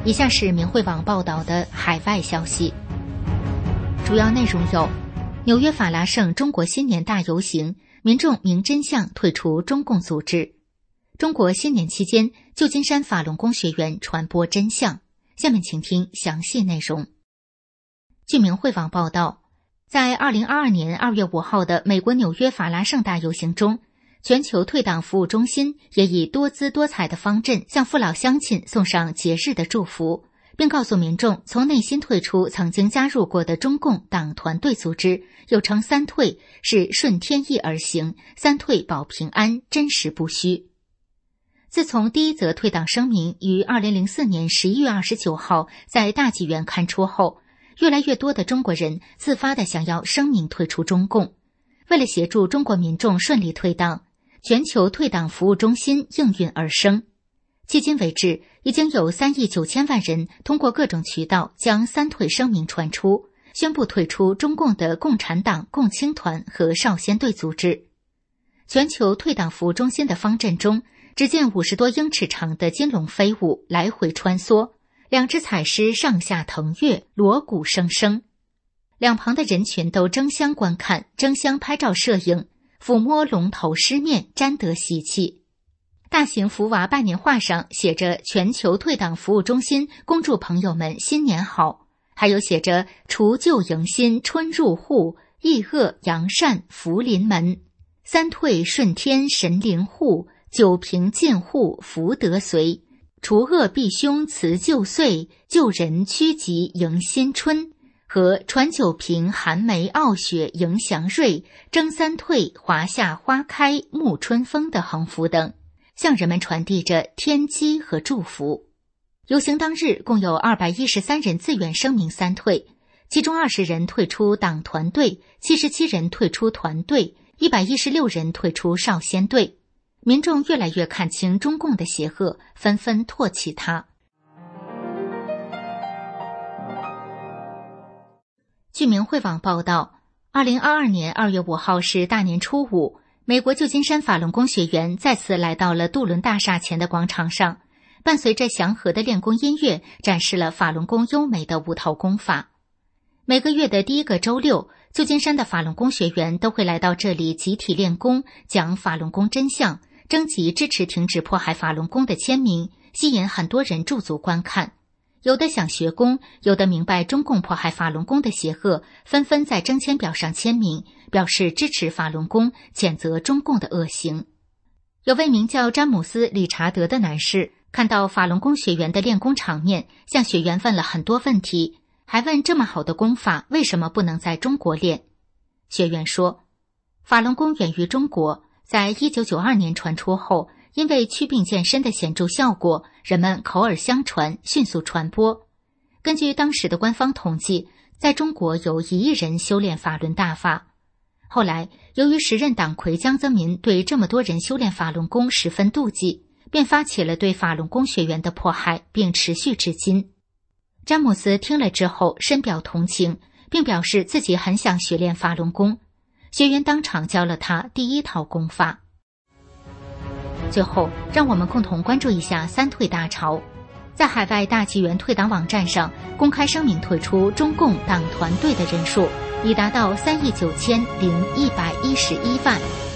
以下是明慧网报道的海外消息，主要内容有：纽约法拉盛中国新年大游行，民众明真相退出中共组织；中国新年期间，旧金山法轮功学员传播真相。下面请听详细内容。据明慧网报道，在2022年2月5号的美国纽约法拉盛大游行中，全球退党服务中心也以多姿多彩的方阵向父老乡亲送上节日的祝福，并告诉民众从内心退出曾经加入过的中共党团队组织，又称三退，是顺天意而行，三退保平安，真实不虚。自从第一则退党声明于2004年11月29号在大纪元刊出后，越来越多的中国人自发地想要声明退出中共。为了协助中国民众顺利退党，全球退党服务中心应运而生。迄今为止，已经有3亿9千万人通过各种渠道将三退声明传出，宣布退出中共的共产党、共青团和少先队组织。全球退党服务中心的方阵中，只见50多英尺长的金龙飞舞，来回穿梭，两只彩狮上下腾跃，锣鼓声声。两旁的人群都争相观看，争相拍照摄影，抚摸龙头狮面，沾得喜气。大型福娃拜年画上写着全球退党服务中心恭祝朋友们新年好，还有写着除旧迎新，春入户，疫恶扬善，福临门，三退顺天，神灵护，九平进户，福德随，除恶避凶，辞旧岁，救人趋吉，迎新春，和传九平，寒梅傲雪，迎祥瑞，争三退，华夏花开，沐春风的横幅等，向人们传递着天机和祝福。游行当日共有213人自愿声明三退，其中20人退出党团队，77人退出团队，116人退出少先队。民众越来越看清中共的邪恶，纷纷唾弃它。据明慧网报道，2022年2月5号是大年初五，美国旧金山法轮功学员再次来到了杜伦大厦前的广场上，伴随着祥和的练功音乐，展示了法轮功优美的5套功法。每个月的第一个周六，旧金山的法轮功学员都会来到这里集体练功，讲法轮功真相，征集支持停止迫害法轮功的签名，吸引很多人驻足观看。有的想学功，有的明白中共迫害法轮功的邪恶，纷纷在征签表上签名，表示支持法轮功，谴责中共的恶行。有位名叫詹姆斯·理查德的男士看到法轮功学员的练功场面，向学员问了很多问题，还问这么好的功法为什么不能在中国练。学员说，法轮功源于中国，在1992年传出后，因为祛病健身的显著效果，人们口耳相传，迅速传播。根据当时的官方统计，在中国有1亿人修炼法轮大法。后来，由于时任党魁江泽民对这么多人修炼法轮功十分妒忌，便发起了对法轮功学员的迫害，并持续至今。詹姆斯听了之后深表同情，并表示自己很想学练法轮功。学员当场教了他第1套功法。最后，让我们共同关注一下三退大潮。在海外大纪元退党网站上，公开声明退出中共党团队的人数已达到3亿9千0111万。